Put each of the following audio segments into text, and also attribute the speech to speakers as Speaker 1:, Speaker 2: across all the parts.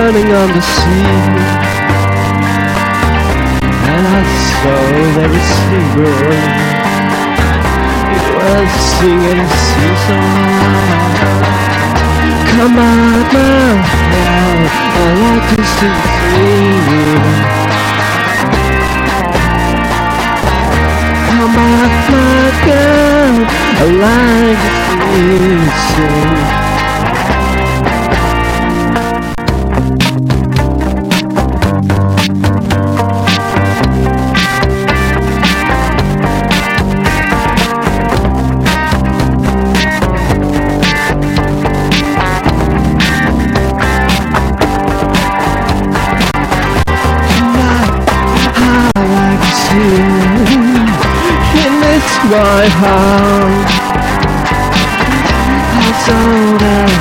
Speaker 1: burning on the sea, and I saw every single it was singing a sea song. Come out my hell, I like to sing singing. Come out my girl, I like to sing. My heart, I saw that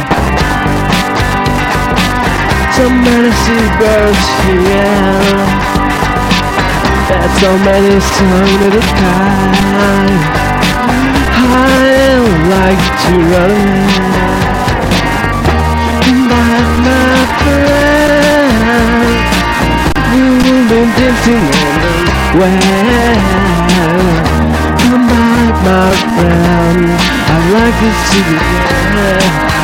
Speaker 1: so many seabirds here, that's so many songs in the sky. I like to run away, but my friend, you've been dancing on the way. Come back, my friend, I'd like to see you again.